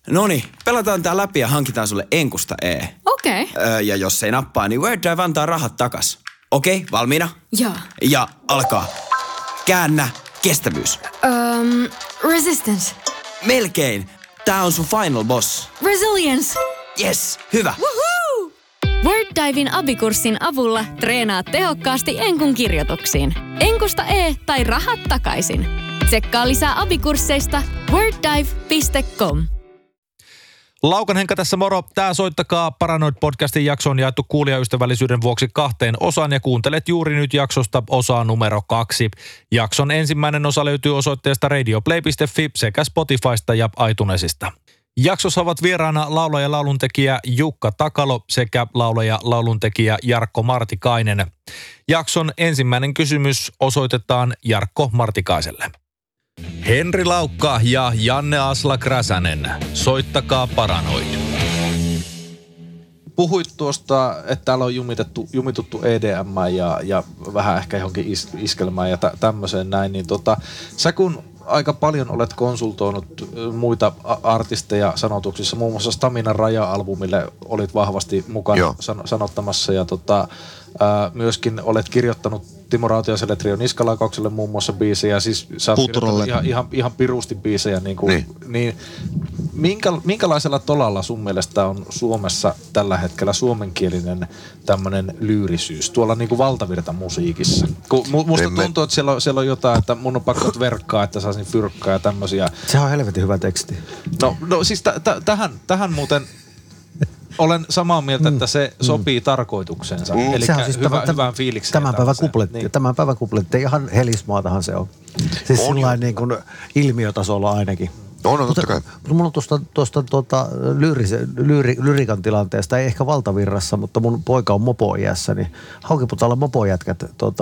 Noniin, pelataan tää läpi ja hankitaan sulle Enkusta E. Okei. Ja jos ei nappaa, niin Word Drive antaa rahat takas. Okei, valmiina? Joo. Ja alkaa. Käännä kestävyys. Resistance. Melkein. Tää on sun final boss. Resilience. Yes, hyvä. Woohoo! WordDiven abikurssin avulla treenaat tehokkaasti Enkun kirjoituksiin. Enkusta E tai rahat takaisin. Tsekkaa lisää abikursseista worddive.com. Laukan Henkka tässä moro. Tää Soittakaa Paranoid-podcastin jakso on jaettu kuulijaystävällisyyden vuoksi 2 osaan ja kuuntelet juuri nyt jaksosta osaa numero 2. Jakson ensimmäinen osa löytyy osoitteesta radioplay.fi sekä Spotifysta ja iTunesista. Jaksossa ovat vieraana laulaja ja lauluntekijä Jukka Takalo sekä laulaja ja lauluntekijä Jarkko Martikainen. Jakson ensimmäinen kysymys osoitetaan Jarkko Martikaiselle. Henri Laukka ja Janne Aslak-Räsänen. Soittakaa Paranoid. Puhuit tuosta, että täällä on jumituttu EDM ja vähän ehkä johonkin iskelmään ja tämmöiseen näin, niin sä kun aika paljon olet konsultoinut muita artisteja sanotuksissa, muun muassa Staminan Raja-albumille olit vahvasti mukana sanottamassa ja myöskin olet kirjoittanut Timo Rautiaiselle Trio Niskalakaukselle muun muassa biisejä, siis sä oot kirjoittanut ihan pirusti biisejä, niin minkälaisella tolalla sun mielestä on Suomessa tällä hetkellä suomenkielinen tämmönen lyyrisyys tuolla niinku valtavirtamusiikissa? Musta tuntuu, että siellä on jotain, että mun on pakko verkkaa, että saisin fyrkkaa ja tämmösiä. Sehän on helvetin hyvä teksti. No siis tähän muuten olen samaa mieltä, että se sopii tarkoituksensa. Eli siis hyvään fiilikseen. Tämän päivän kupletti, ihan helismaatahan se on. Siis sillain niin kuin ilmiötasolla ainakin. No totta kai. Mun on tuosta lyrikan tilanteesta, ei ehkä valtavirrassa, mutta mun poika on mopo-iässä, niin Haukiputaalla mopojätkät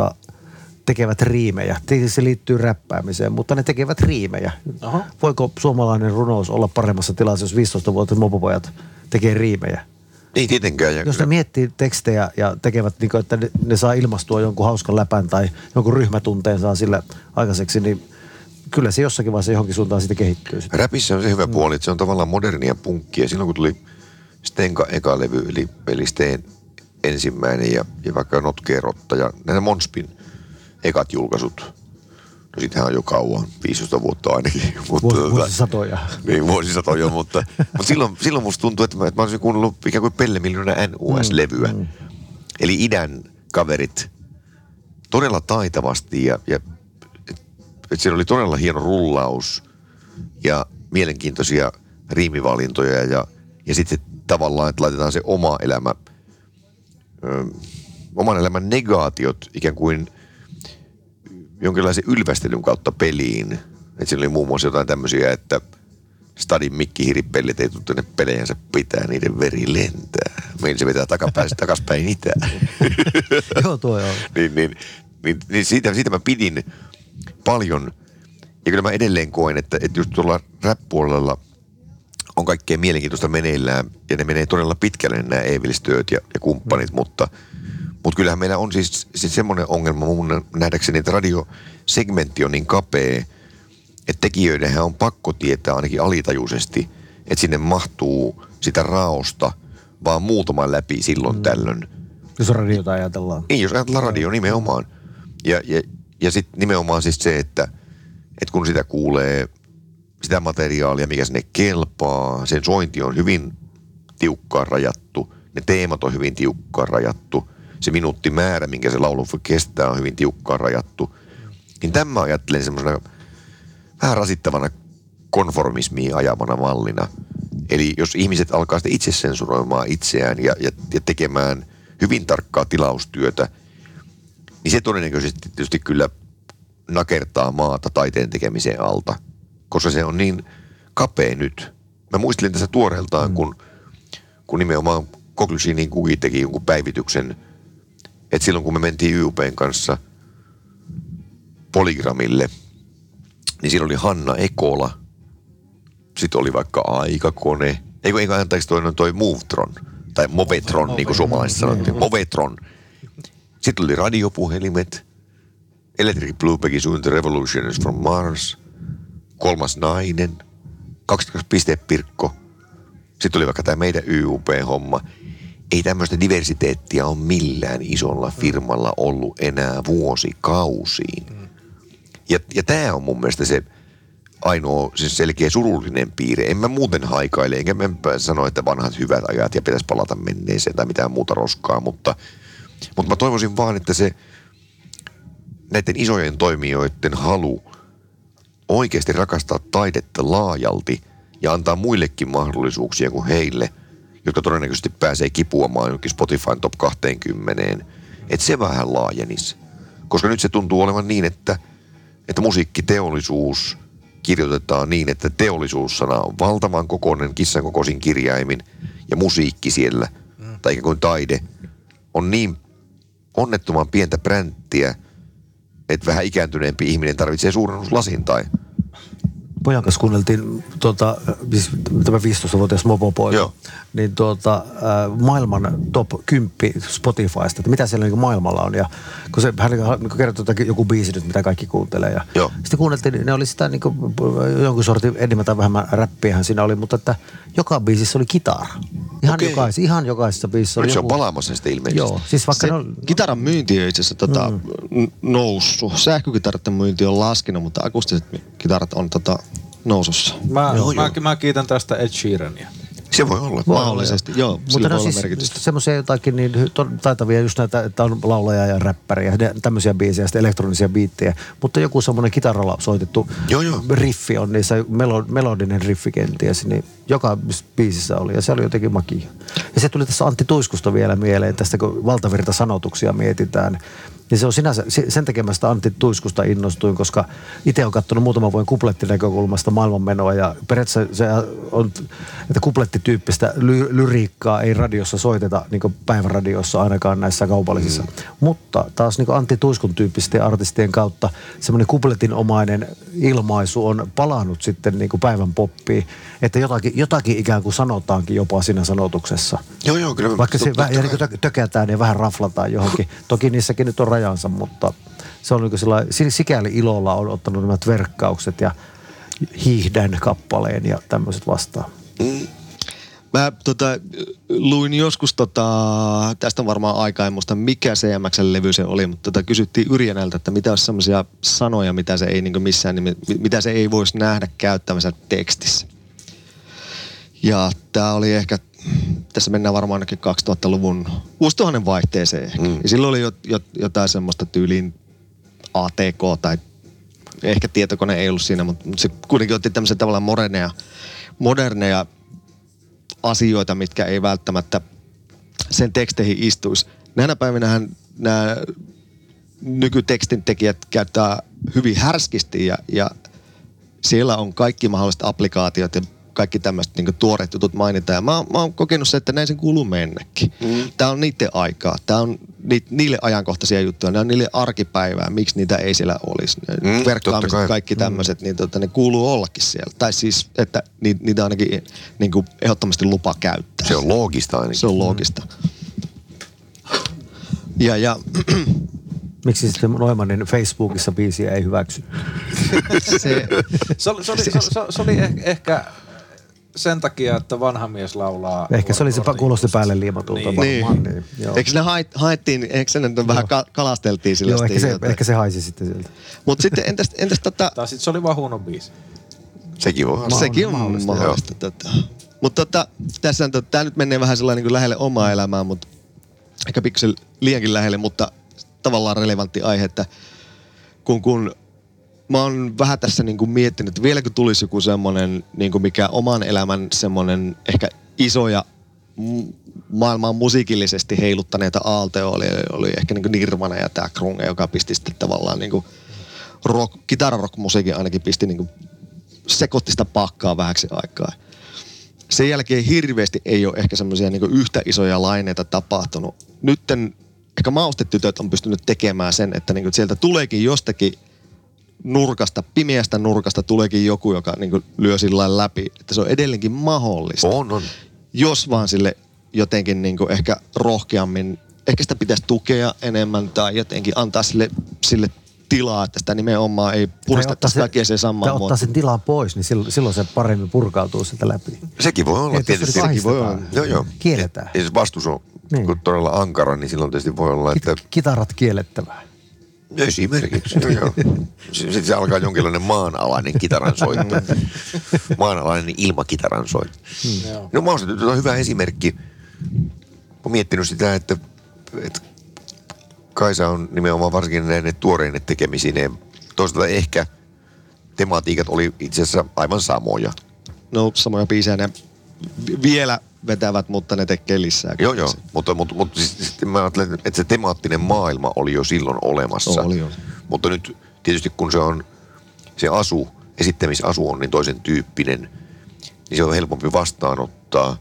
tekevät riimejä. Se liittyy räppäämiseen, mutta ne tekevät riimejä. Aha. Voiko suomalainen runous olla paremmassa tilassa, jos 15-vuotiaat mopopojat tekee riimejä? Ei tietenkään. Jos ne miettii tekstejä ja tekevät, niin kuin, että ne saa ilmastua jonkun hauskan läpän tai jonkun ryhmätunteen saa sillä aikaiseksi, niin kyllä se jossakin vaiheessa johonkin suuntaan siitä kehittyy. Räpissä on se hyvä puoli, että se on tavallaan modernia punkkia. Silloin kun tuli Stenka eka levy, eli Steen ensimmäinen ja vaikka Notkeerotta ja näitä Monspin ekat julkaisut. No sitähän on jo kauan, 15 vuotta ainakin. Vuosisatoja. Niin, vuosisatoja, mutta silloin musta tuntuu, että mä olisin kuunnellut ikään kuin Pelle Miljoona NUS-levyä. Eli idän kaverit todella taitavasti ja että siellä oli todella hieno rullaus ja mielenkiintoisia riimivalintoja ja sitten tavallaan, että laitetaan se oma elämä, oman elämän negaatiot ikään kuin jonkinlaisen ylvästelyn kautta peliin. Että siinä oli muun muassa jotain tämmöisiä, että Stadin mikkihiripellit ei tule tänne pelejänsä pitää, niiden veri lentää. Meillä se vetää takaspäin itään. Joo, tuo joo. Niin siitä mä pidin paljon. Ja kyllä mä edelleen koen, että just tuolla rap-puolella on kaikkea mielenkiintoista meneillään. Ja ne menee todella pitkälle nämä Evilstööt ja kumppanit, mutta kyllähän meillä on siis semmoinen ongelma mun nähdäkseni, että radiosegmentti on niin kapea, että tekijöidenhän on pakko tietää ainakin alitajuisesti, että sinne mahtuu sitä raosta vaan muutaman läpi silloin tällöin. Jos radiota ajatellaan. Niin, jos ajatellaan radio nimenomaan. Ja sitten nimenomaan siis se, että kun sitä kuulee, sitä materiaalia, mikä sinne kelpaa, sen sointi on hyvin tiukkaan rajattu, ne teemat on hyvin tiukkaan rajattu, se minuuttimäärä, minkä se laulu kestää, on hyvin tiukkaan rajattu. Niin tämä ajattelen semmoisena vähän rasittavana konformismiin ajavana mallina. Eli jos ihmiset alkaa sitten itse sensuroimaan itseään ja tekemään hyvin tarkkaa tilaustyötä, niin se todennäköisesti tietysti kyllä nakertaa maata taiteen tekemiseen alta, koska se on niin kapea nyt. Mä muistelin tässä tuoreeltaan, kun nimenomaan Koklysinin Kuki teki jonkun päivityksen, että silloin kun me mentiin YUPn kanssa Polygramille, niin siinä oli Hanna Ekola, sitten oli vaikka Aikakone, anteeksi toi Movetron, tai Movetron, niin kuin suomalaiset sanottiin, Movetron. Sitten oli radiopuhelimet, Electric Blue Peggy Soon the Revolution is from Mars, Kolmas nainen, 22 Piste Pirkko, Sitten tuli vaikka tämä meidän YUP-homma. Ei tämmöistä diversiteettiä ole millään isolla firmalla ollut enää vuosikausiin. Ja tämä on mun mielestä se ainoa siis selkeä surullinen piirre. En mä muuten haikaile, enkä mä sano, että vanhat hyvät ajat ja pitäisi palata menneeseen tai mitään muuta roskaa, mutta mä toivoisin vaan, että se näiden isojen toimijoiden halu oikeasti rakastaa taidetta laajalti ja antaa muillekin mahdollisuuksia kuin heille, jotka todennäköisesti pääsee kipuamaan jonkin Spotifyn top 20, että se vähän laajenisi. Koska nyt se tuntuu olevan niin, että musiikkiteollisuus kirjoitetaan niin, että teollisuussana on valtavan kokoinen kissan kokoisin kirjaimin ja musiikki siellä, tai ikään kuin taide, on niin onnettoman pientä bränttiä, että vähän ikääntyneempi ihminen tarvitsee suurennuslasin tai... Pojan kanssa kuunneltiin tämä 15-vuotias mopopoika, niin maailman top 10 Spotifysta, että mitä siellä niin maailmalla on. Ja kun se hän kertoi joku biisi nyt, mitä kaikki kuuntelee. Ja sitten kuunneltiin, ne oli sitä niin kuin, jonkun sortin enemmän tai vähemmän räppiähän siinä oli, mutta että joka biisissä oli kitara. Ihan jokaisessa biisissä oli nyt joku... se on palaamassa sitä ilmeisesti. Joo, siis vaikka kitaran myynti on itse asiassa noussut. Sähkökitarat myynti on laskenut, mutta akustiset kitarat on nousussa. Mä kiitän tästä Ed Sheerania. Se voi olla. Mahdollisesti, joo. Mutta ne on siis semmoisia jotakin niin taitavia just näitä, että on laulaja ja räppäriä, tämmöisiä biisejä, sitten elektronisia biittejä. Mutta joku semmoinen kitaralla soitettu riffi on niissä, melodinen riffi kenties, niin joka biisissä oli ja se oli jotenkin makia. Ja se tuli tässä Antti Tuiskusta vielä mieleen, tästä kun valtavirta-sanotuksia mietitään. Ja se on sinänsä, sen tekemästä Antti Tuiskusta innostuin, koska itse olen katsonut muutaman vuoden kuplettinäkökulmasta maailmanmenoa ja periaatteessa se on, että kuplettityyppistä lyriikkaa ei radiossa soiteta niin kuin päiväradiossa ainakaan näissä kaupallisissa. Mutta taas niin kuin Antti Tuiskun tyyppisten artistien kautta semmoinen kupletinomainen ilmaisu on palannut sitten niin kuin päivän poppiin, että jotakin ikään kuin sanotaankin jopa siinä sanotuksessa. Joo, kyllä. Vaikka se ja niin kuin tökätään ja vähän raflataan johonkin. Toki niissäkin nyt on rajansa, mutta se on niin sikäli ilolla on ottanut nämä verkkaukset ja hiihdän kappaleen ja tämmöiset vastaan. Mä luin joskus, tästä on varmaan aikaa, en muista mikä CMX:n levy se oli, mutta kysyttiin Yrjänältä, että mitä olisi semmoisia sanoja, mitä se ei niin missään, mitä se ei voisi nähdä käyttämänsä tekstissä. Ja tää oli ehkä, tässä mennään varmaan ainakin 2000-luvun vuosituhannen vaihteeseen ehkä. Ja silloin oli jotain semmoista tyyliin ATK tai ehkä tietokone ei ollut siinä, mutta se kuitenkin otti tämmöisiä tavallaan moderneja asioita, mitkä ei välttämättä sen teksteihin istuisi. Näinä päivinähän nämä nykytekstin tekijät käyttää hyvin härskisti ja siellä on kaikki mahdolliset applikaatiot ja kaikki tämmöiset niin tuoreet jutut mainitaan. Ja mä oon kokenut se, että näin sen kuuluu mennäkin. Tää on niiden aikaa. Tää on niille ajankohtaisia juttuja. Ne on niille arkipäivää. Miksi niitä ei siellä olisi? Verkkaamiset, kaikki tämmöiset, niin ne kuuluu ollakin siellä. Tai siis, että niitä ainakin niin kuin ehdottomasti lupa käyttää. Se on loogista ainakin. Se on loogista. Ja miksi sitten Neumannin Facebookissa biisiä ei hyväksy? Se oli ehkä sen takia, että vanha mies laulaa. Ehkä se oli se kuulosti päälle liimatulta varmaan. Niin, eikö ne haettiin, eikö se nyt vähän kalasteltiin sillä? Joo, ehkä se haisi sitten sieltä. Mutta sitten entäs tai sitten se oli vaan huono biisi. Sekin on. Sekin on mahdollista. Mutta tässä tämä nyt menee vähän sellainen niin kuin lähelle omaa elämää, mutta ehkä pikkusen liiankin lähelle, mutta tavallaan relevantti aihe, että kun mä oon vähän tässä niin kuin miettinyt, että vieläkö tulisi joku semmoinen, niin kuin mikä oman elämän semmoinen ehkä isoja maailmaan musiikillisesti heiluttaneita aaltoja oli ehkä niin kuin Nirvana ja tää grunge, joka pisti sitten tavallaan niin kuin kitararock-musiikin ainakin pisti niin kuin sekoitti sitä pakkaa vähäksi aikaa. Sen jälkeen hirveästi ei ole ehkä semmoisia niin kuin yhtä isoja laineita tapahtunut. Nytten ehkä maustetytöt on pystynyt tekemään sen, että niin kuin sieltä tuleekin jostakin nurkasta, pimeästä nurkasta tuleekin joku, joka niin kuin lyö sillä läpi, että se on edelleenkin mahdollista. On. Jos vaan sille jotenkin niin kuin ehkä rohkeammin, ehkä sitä pitäisi tukea enemmän tai jotenkin antaa sille tilaa, että sitä nimenomaan ei puristettaisi väkeä se samaan muotoon. Tai ottaa sen tilan pois, niin silloin se paremmin purkautuu sitä läpi. Sekin voi olla tietysti. Sekin voi olla. Joo. Kielletään. Ja jos vastus on niin todella ankara, niin silloin tietysti voi olla, että... Kitarat kiellettävää. Esimerkiksi, joo. Sitten se alkaa jonkinlainen maanalainen kitaransoitto. Maanalainen ilmakitaransoitto. No mä oon on hyvä esimerkki. Mä oon miettinyt sitä, että Kaisa on nimenomaan varsinkin näiden tuoreinen tekemisineen. Toisaalta ehkä tematiikat oli itse asiassa aivan samoja. No samoja biisejä ne vielä vetävät, mutta ne tekee lisää. Joo. Mutta siis mä ajattelen, että se temaattinen maailma oli jo silloin olemassa. Oli jo. Mutta nyt tietysti kun se esittämisasu on niin toisen tyyppinen, niin se on helpompi vastaanottaa.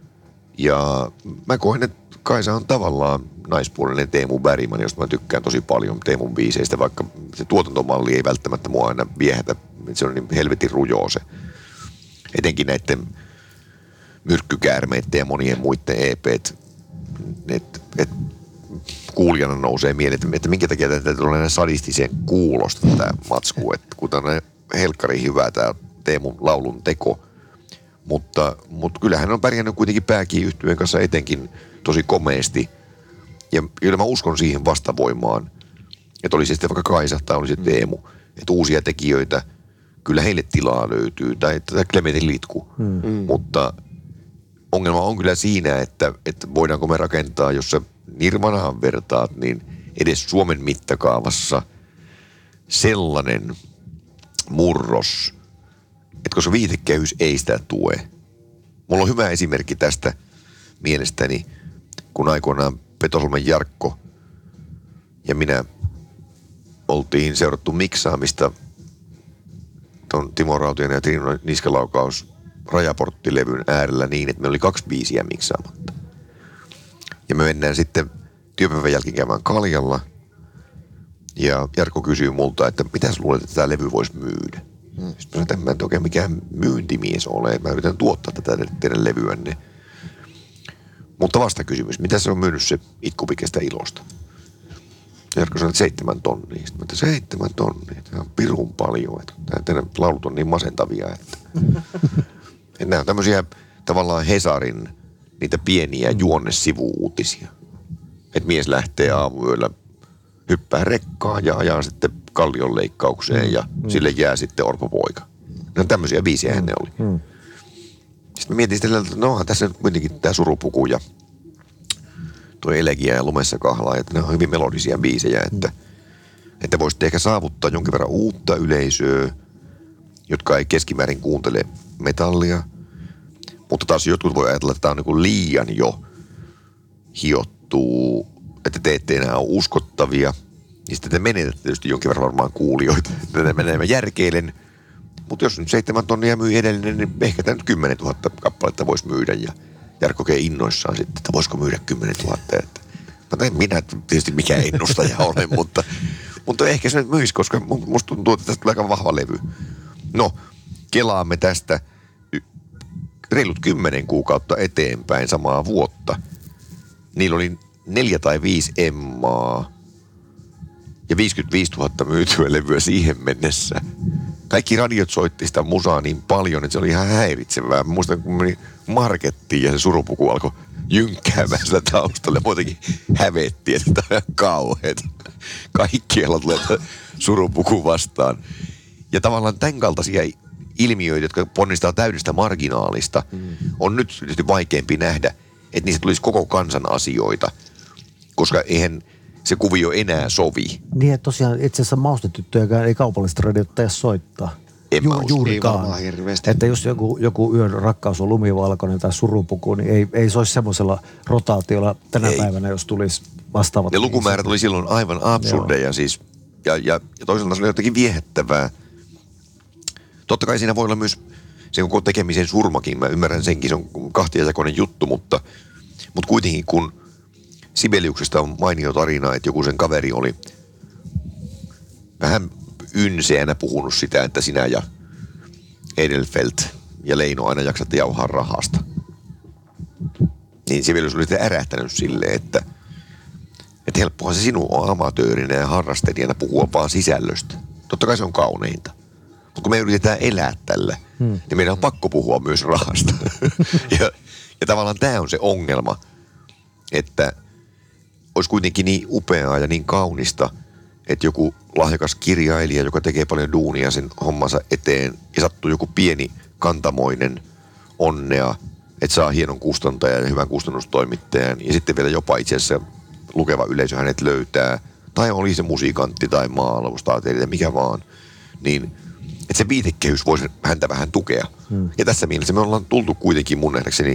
Ja mä koen, että Kaisa on tavallaan naispuolinen Teemu Bergman, josta mä tykkään tosi paljon Teemun biiseistä, vaikka se tuotantomalli ei välttämättä mua aina viehätä. Se on niin helvetin rujoo se. Etenkin näiden Myrkkykäärmeiden ja monien muiden EP:t, että kuulijana nousee mieleen, että minkä takia tätä tulee näin sadistiseen kuulosta tämä matsku, että kun tämä on helkkari hyvä tämä Teemun laulun teko, mutta kyllähän on pärjännyt kuitenkin Pääkiin-yhtyeen kanssa etenkin tosi komeasti, ja kyllä mä uskon siihen vastavoimaan, että oli se sitten vaikka Kaisa tai oli se Teemu, että uusia tekijöitä, kyllä heille tilaa löytyy, tai Klementin Litku, mutta ongelma on kyllä siinä, että voidaanko me rakentaa, jos sä Nirvanaan vertaat, niin edes Suomen mittakaavassa sellainen murros, että koska viitekehys ei sitä tue. Mulla on hyvä esimerkki tästä mielestäni, kun aikoinaan Petosolmen Jarkko ja minä oltiin seurattu miksaamista ton Timo Rautiainen ja Triino Niskalaukaus Rajaporttilevyn äärellä niin, että meillä oli 2 biisiä miksaamatta. Ja me mennään sitten työpäivän jälkeen käymään kaljalla. Ja Jarkko kysyy multa, että mitä sä luulet, että tämä levy voisi myydä? Sitten mä sanoin, että mä en oikein mikään myyntimies ole. Mä yritän tuottaa tätä teidän levyänne. Mutta vasta kysymys, mitä se on myynyt se Itkupikestä ilosta? Jarkko sanoi, että 7 tonnia. Sitten mä sanoin, 7 tonnia. Tämä on pirun paljon. Että teidän laulut on niin masentavia, että... Että nämä on tämmöisiä tavallaan Hesarin niitä pieniä juonnesivu-uutisia. Että mies lähtee aamuyöllä, hyppää rekkaan ja ajaa sitten kallion leikkaukseen ja sille jää sitten orpopoika. No tämmöisiä biisiä ne oli. Sitten mä mietin sitten, että no tässä nyt kuitenkin tää Surupuku ja tuo Elegia ja Lumessa kahlaa, että ne on hyvin melodisia biisejä, että voisitte ehkä saavuttaa jonkin verran uutta yleisöä, jotka ei keskimäärin kuuntele metallia. Mutta taas jotkut voi ajatella, että tämä on niin kuin liian jo hiottuu, että te ette enää ole uskottavia. Niin sitten te menetätte tietysti jonkin verran varmaan kuulijoita. Tätä menee järkeilen. Mutta jos nyt 7 tonnia myy edellinen, niin ehkä tämä nyt 10 000 kappaletta voisi myydä. Ja Jarkko oikein innoissaan sitten, että voisiko myydä 10 000. Että minä tietysti mikä ennustaja olen, mutta ehkä se nyt myisi, koska musta tuntuu, että tästä tulee aika vahva levy. No, kelaamme tästä reilut 10 kuukautta eteenpäin samaa vuotta. Niillä oli 4 tai 5 Emmaa ja 55 000 myytyä levyä siihen mennessä. Kaikki radiot soitti sitä musaa niin paljon, että se oli ihan häiritsevää. Mä muistan, kun meni markettiin ja se Surupuku alkoi jynkkäämään sitä taustalle. Muutenkin hävettiin, että tämä on ihan kauheeta. Kaikkialla tulee Surupuku vastaan. Ja tavallaan tämän kaltaisia ilmiöitä, jotka ponnistaa täydestä marginaalista, on nyt tietysti vaikeampi nähdä, että niistä tulisi koko kansan asioita, koska eihän se kuvio enää sovi. Niin, että tosiaan itse asiassa maustetyttöjäkään ei kaupallista radiota soittaa. Juurikaan. Että jos joku Yön rakkaus on lumivalkoinen tai Surupuku, niin ei se olisi semmoisella rotaatiolla tänä päivänä, jos tulisi vastaavat. Ne lukumäärät oli silloin aivan absurdeja siis. Ja toisaalta se oli jotenkin viehättävää. Totta kai siinä voi olla myös se koko tekemisen surmakin. Mä ymmärrän senkin, se on kahtiajakoinen juttu, mutta kuitenkin kun Sibeliuksesta on mainio tarina, että joku sen kaveri oli vähän ynseänä puhunut sitä, että sinä ja Edelfelt ja Leino aina jaksatte jauhaa rahasta. Niin Sibelius oli sitten ärähtänyt silleen, että helppohan se sinun on amatöörinä ja harrastelijana puhua vaan sisällöstä. Totta kai se on kauneinta. Mutta kun me yritetään elää tällä, niin meidän on pakko puhua myös rahasta. ja tavallaan tämä on se ongelma, että olisi kuitenkin niin upeaa ja niin kaunista, että joku lahjakas kirjailija, joka tekee paljon duunia sen hommansa eteen ja sattuu joku pieni kantamoinen onnea, että saa hienon kustantajan ja hyvän kustannustoimittajan ja sitten vielä jopa itse asiassa lukeva yleisö hänet löytää, tai oli se musiikantti tai maalavustaiteilija, mikä vaan, niin että se viitekehys voisi häntä vähän tukea. Ja tässä mielessä me ollaan tultu kuitenkin mun nähdäkseni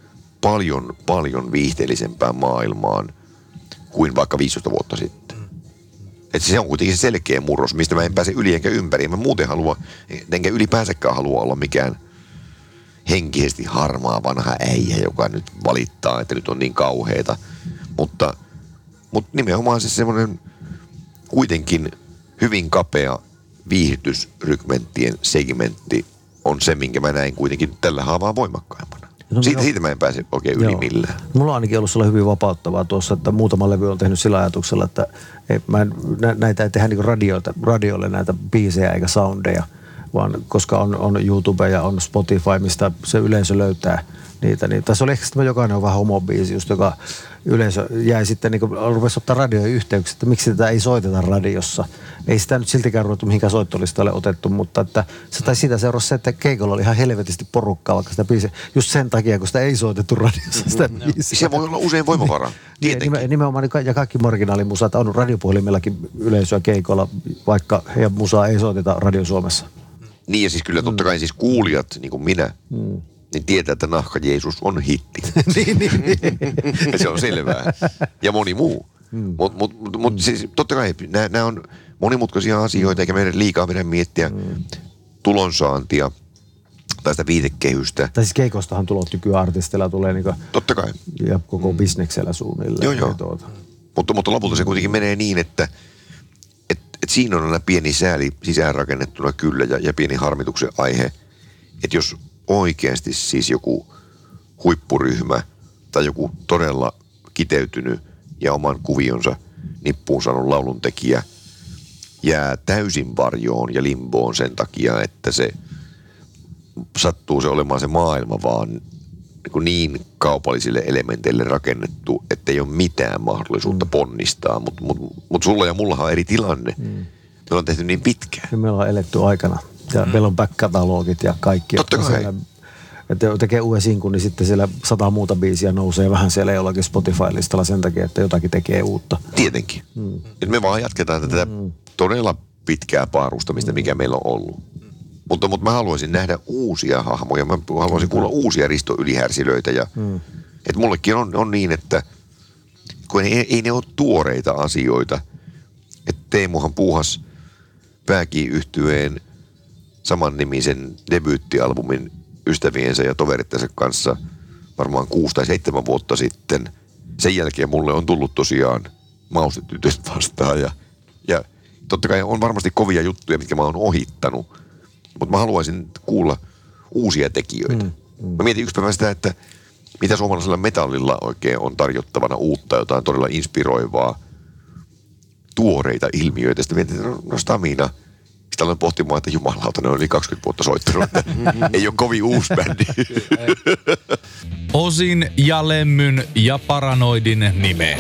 paljon viihteellisempään maailmaan kuin vaikka 15 vuotta sitten. Että se on kuitenkin se selkeä murros, mistä mä en pääse yli enkä ympäri. Mä muuten enkä ylipäänsäkään halua olla mikään henkisesti harmaa vanha äijä, joka nyt valittaa, että nyt on niin kauheita. Mutta nimenomaan se semmoinen kuitenkin hyvin kapea viihdytysrykmenttien segmentti on se, minkä mä näin kuitenkin tällä haavaa voimakkaimpana. Siitä mä en pääse oikein yli millään. Mulla on ainakin ollut sellainen hyvin vapauttavaa tuossa, että muutama levy on tehnyt sillä ajatuksella, että näitä ei tehdä niin radiolle näitä biisejä eikä soundeja, vaan koska on YouTube ja on Spotify, mistä se yleisö löytää niitä. Niin, tässä oli ehkä sitten jokainen on vähän homobiisi, just joka yleisö jäi sitten, niin kuin rupesi ottaa radioon yhteyksiä, että miksi tätä ei soiteta radiossa. Ei sitä nyt siltikään ruvettu mihinkään soittolistalle otettu, mutta että se tai siitä seurasi se, että keikolla oli ihan helvetisti porukkaa, vaikka sitä biisiä, just sen takia, kun sitä ei soitettu radiossa sitä biisiä. Se voi olla usein voimavara, tietenkin. Nimenomaan, ja kaikki marginaalimusat on radiopuhelimellakin yleisöä keikolla, vaikka heidän musaa ei soiteta Radio Suomessa. Niin ja siis kyllä totta kai siis kuulijat, niin kuin minä, niin tietää, että Nahka Jeesus on hitti. niin. Se on selvää. Ja moni muu. Mutta siis totta kai nämä on monimutkaisia asioita, eikä meidän liikaa meidän miettiä tulonsaantia tai sitä viitekehystä. Tai siis keikostahan tulot nykyään artisteilla tulee niinku totta kai. Ja koko bisneksellä suunnilleen. Joo. Mutta lopulta se kuitenkin menee niin, että siinä on aina pieni sääli sisäänrakennettuna kyllä ja pieni harmituksen aihe, että jos oikeasti siis joku huippuryhmä tai joku todella kiteytynyt ja oman kuvionsa nippuun saanut lauluntekijä jää täysin varjoon ja limboon sen takia, että se sattuu se olemaan se maailma vaan niin kaupallisille elementeille rakennettu, että ei ole mitään mahdollisuutta ponnistaa. Mutta sulla ja mullahan on eri tilanne. Me ollaan tehty niin pitkään. Ja me ollaan eletty aikana. Ja meillä on back-katalogit ja kaikki. Totta kai. Että tekee uuden sinkun, niin sitten siellä 100 muuta biisiä nousee vähän siellä jollakin Spotify-listalla sen takia, että jotakin tekee uutta. Tietenkin. Et me vaan jatketaan tätä todella pitkää paarustamista, mikä meillä on ollut. Mutta mä haluaisin nähdä uusia hahmoja. Mä haluaisin kuulla uusia Risto Ylihärsilöitä. Että mullekin on niin, että kun ei ne ole tuoreita asioita. Että Teemuhan puuhas Pääki-yhtyeen samannimisen debyyttialbumin ystäviensä ja toverittensa kanssa varmaan 6 tai 7 vuotta sitten. Sen jälkeen mulle on tullut tosiaan Maustetytöt vastaan ja totta kai on varmasti kovia juttuja, mitkä mä oon ohittanut. Mutta mä haluaisin kuulla uusia tekijöitä. Mä mietin yksi päivä sitä, että mitä suomalaisella metallilla oikein on tarjottavana uutta, jotain todella inspiroivaa, tuoreita ilmiöitä. Sitten mietin, että no Stamina. Sitten aloin pohtimaan, että jumalauta, ne on yli 20 vuotta soittanut. Ei ole kovin uusi bändi. Osin ja Lemmyn ja Paranoidin nimeen.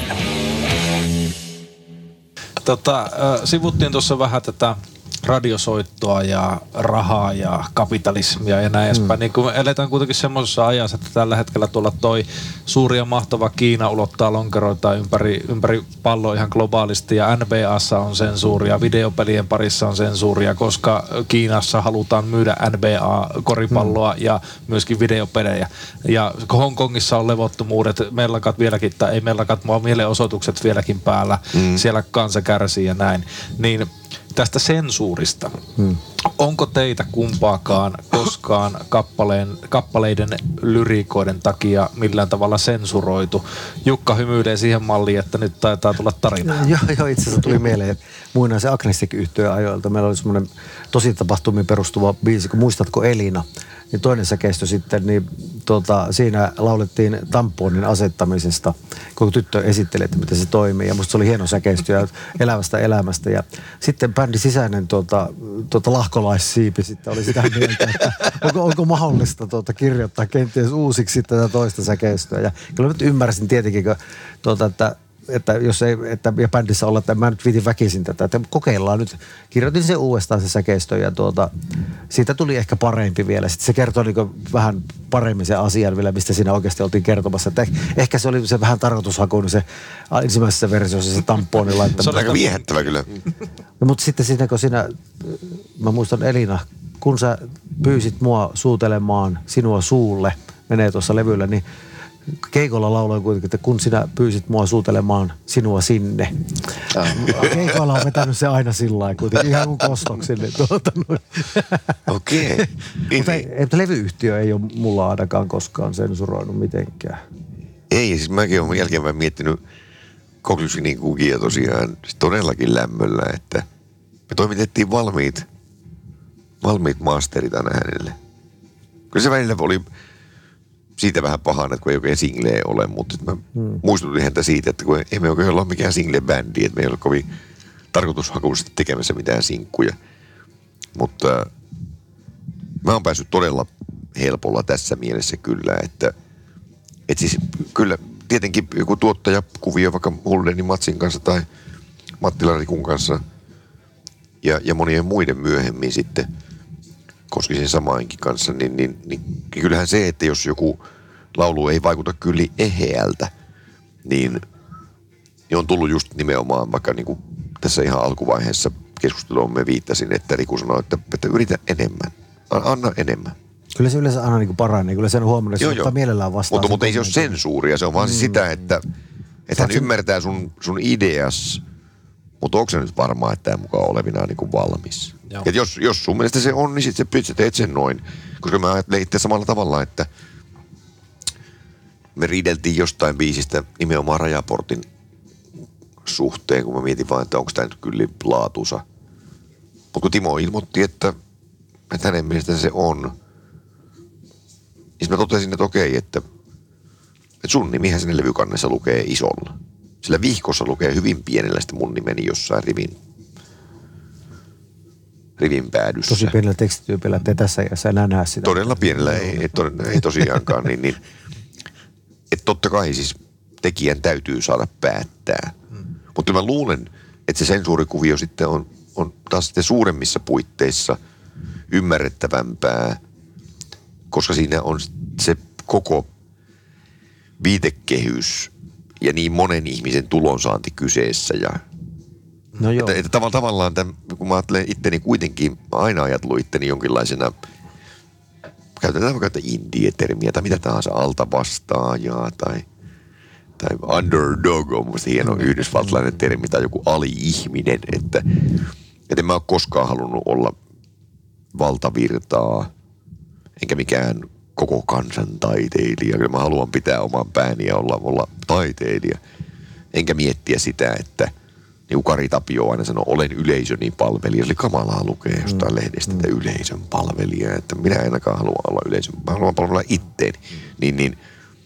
Sivuttiin tuossa vähän tätä radiosoittoa ja rahaa ja kapitalismia ja näin edespäin. Niin kun me eletään kuitenkin semmoisessa ajassa, että tällä hetkellä tuolla toi suuri ja mahtava Kiina ulottaa lonkeroita ympäri palloa ihan globaalisti ja NBAssa on sensuuria, videopelien parissa on sensuuria, koska Kiinassa halutaan myydä NBA-koripalloa ja myöskin videopelejä. Ja Hongkongissa on levottomuudet, mellakat vieläkin, tai ei mellakat, vaan mielenosoitukset vieläkin päällä. Siellä kansa kärsii ja näin. Niin tästä sensuurista. Onko teitä kumpaakaan koskaan kappaleiden lyriikoiden takia millään tavalla sensuroitu? Jukka hymyilee siihen malliin, että nyt taitaa tulla tarinaa. Joo, itse asiassa tuli mieleen muinaisen Agnestic-yhtyeen ajoilta. Meillä oli semmoinen tosi tapahtumiin perustuva biisi, kun muistatko Elina, niin toinen säkeistö sitten, niin siinä laulettiin tamponin asettamisesta, kun tyttö esitteli, että miten se toimii. Ja musta se oli hieno säkeistö ja elävästä elämästä. Ja sitten bändin sisäinen lahkolaissiipi sitten oli sitä mieltä, että onko mahdollista kirjoittaa kenties uusiksi tätä toista säkeistöä. Ja kyllä nyt ymmärsin tietenkin, että jos ei, että ja bändissä olla, että mä nyt viitin väkisin tätä, että kokeillaan nyt. Kirjoitin sen uudestaan se säkeistö ja siitä tuli ehkä parempi vielä. Sitten se kertoi niin vähän paremmin sen asian vielä, mistä siinä oikeasti oltiin kertomassa. Että ehkä se oli se vähän tarkoitushakuinen se ensimmäisessä versiossa se tamponin laittaminen. Se on aika viehättävä kyllä. No, mutta sitten siinä, kun mä muistan Elina, kun sä pyysit mua suutelemaan sinua suulle, menee tuossa levyllä, niin keikolla lauloin kuitenkin, että kun sinä pyysit mua suutelemaan sinua sinne. Keikoilla on vetänyt se aina sillä lailla kuitenkin, ihan kuin kostoksille. Okei. Mutta levyyhtiö ei ole mulla ainakaan koskaan sensuroinut mitenkään. Ei, siis mäkin olen jälkeenpäin miettinyt Koklysinin kukia tosiaan todellakin lämmöllä, että me toimitettiin valmiit masterit aina hänelle. Kyllä se välillä oli siitä vähän pahana, että kun ei oikein singleä ole, mutta mä muistutin häntä siitä, että kun emme oikein ole mikään single-bändi, että me ei ole kovin tarkoitushakuisesti tekemässä mitään sinkkuja. Mutta mä oon päässyt todella helpolla tässä mielessä kyllä, että siis kyllä tietenkin joku tuottajakuvio vaikka Huldenin Matsin kanssa tai Mattila Rikun kanssa ja monien muiden myöhemmin sitten Koskisen Samainkin kanssa, niin kyllähän se, että jos joku laulu ei vaikuta kyllä eheältä, niin on tullut just nimenomaan vaikka niin kuin tässä ihan alkuvaiheessa keskustelua me viittasin, että Riku sanoi, että yritä enemmän, anna enemmän. Kyllä se yleensä aina niin paranee, kyllä sen huomioon, että se ottaa mielellään vastaan. Mutta ei se ole sensuuria, se on vaan sitä, että hän ymmärtää sun ideas, mutta onko se nyt varmaa, että tämä mukaan olevinaan niin kuin valmis? Että jos sun mielestä se on, niin sitten sä teet sen noin. Koska mä ajattelin itse samalla tavalla, että me riideltiin jostain biisistä nimenomaan Rajaportin suhteen, kun mä mietin vaan, että onko tämä nyt kyllä laatuisa. Mutta kun Timo ilmoitti, että hänen mielestä se on, niin mä totesin, että okei, että sun nimihän sinne levykannessa lukee isolla. Sillä vihkossa lukee hyvin pienellä sitten mun nimeni jossain rivin päädyssä. Tosi pienellä tekstityypillä, ettei tässä iässä enää näe sitä. Todella pienellä, ei tosiaankaan. niin, että totta kai siis tekijän täytyy saada päättää. Mutta mä luulen, että se sensuurikuvio sitten on taas sitten suuremmissa puitteissa ymmärrettävämpää, koska siinä on se koko viitekehys ja niin monen ihmisen tulonsaanti kyseessä. No joo. Että tavallaan, kun mä ajattelen itteni kuitenkin, mä aina ajatellut itteni jonkinlaisena, käytetään vaikka indie-termiä tai mitä tahansa, alta vastaajaa tai underdog on musta hieno yhdysvaltalainen termi tai joku ali-ihminen, että en mä ole koskaan halunnut olla valtavirtaa enkä mikään koko kansan taiteilija. Kyllä mä haluan pitää oman pääni ja olla taiteilija. Enkä miettiä sitä, että niin Kari Tapio aina sanoi, olen yleisöni palvelija. Eli kamalaa lukee jostain lehdestä, että yleisön palvelija. Että minä en ainakaan halua olla yleisön. Mä haluan palvella itteeni. Niin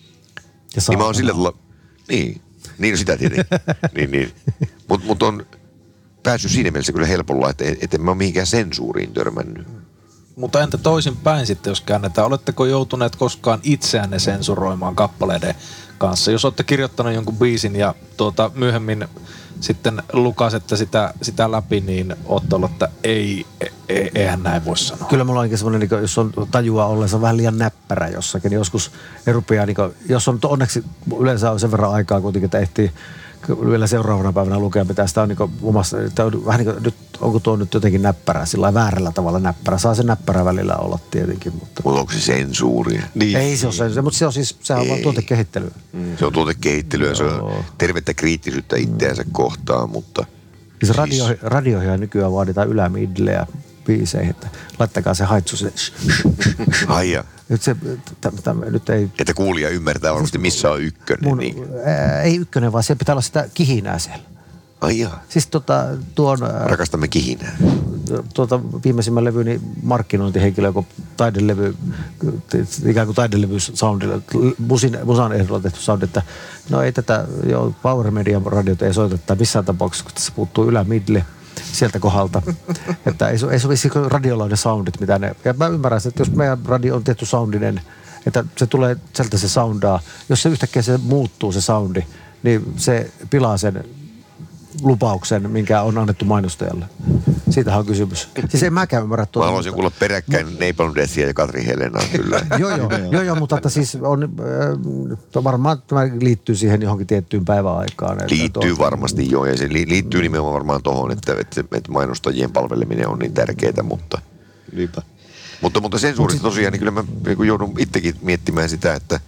mä oon sillä tavalla, niin sitä tietenkin. niin. Mut on päässyt siinä mielessä kyllä helpolla, että en mä ole mihinkään sensuuriin törmännyt. Mutta entä toisinpäin sitten, jos käännetään? Oletteko joutuneet koskaan itseänne sensuroimaan kappaleiden kanssa? Jos olette kirjoittanut jonkun biisin ja myöhemmin sitten lukasette sitä läpi, niin olette ollut, että eihän näin voi sanoa. Kyllä mulla on ainakin semmoinen, niin jos on tajua ollensa vähän liian näppärä jossakin, niin joskus rupeaa, niin jos on onneksi yleensä on sen verran aikaa kuitenkin, että ehtii vielä seuraavana päivänä lukea, mitä sitä on niin omassa, vähän niin kuin, nyt, onko tuo nyt jotenkin näppärää, sillä väärällä tavalla näppärä. Saa se näppärä välillä olla tietenkin. Mutta onko se sensuuria? Niin. Ei se ole sensuuria, mutta se on siis, sehän on vaan tuotekehittelyä. Se on tuotekehittelyä, se on tervettä kriittisyyttä itseänsä kohtaan, mutta siis radioihin nykyään vaaditaan ylämidleä biiseihin, että laittakaa se haitsu se. Aija. Nyt se, nyt ei. Että kuulija ymmärtää varmasti missä on ykkönen. Ei ykkönen, vaan se pitää olla sitä kihinää siellä. Ai jaa. Siis tuon Rakastamme kihinää. Viimeisimmän levyni markkinointihenkilö, kun taidelevy, ikään kuin taidelevy soundilla, musan ehdolla tehty sound, että no ei tätä, Power Median radiota ei soiteta missään tapauksessa, kun tässä puuttuu ylä-midle sieltä kohdalta. Että ei sovisi radiolla ne soundit, mitä ne, ja mä ymmärrän, että jos meidän radio on tehty soundinen, että se tulee, sieltä se soundaa, jos se yhtäkkiä se muuttuu se soundi, niin se pilaa sen lupauksen, minkä on annettu mainostajalle. Siitähän on kysymys. Siis ei mäkään ymmärrä tuota. Mä haluaisin kuulla peräkkäin Napalm Deathia ja Katri Helenaa kyllä. Joo, mutta että siis on, varmaan tämä liittyy siihen johonkin tiettyyn päiväaikaan. Liittyy varmasti joo, ja se liittyy nimenomaan varmaan tohon, että mainostajien palveleminen on niin tärkeää, mutta... Niinpä. Mutta sensuurista tosiaan, niin kyllä mä joudun itsekin miettimään sitä, että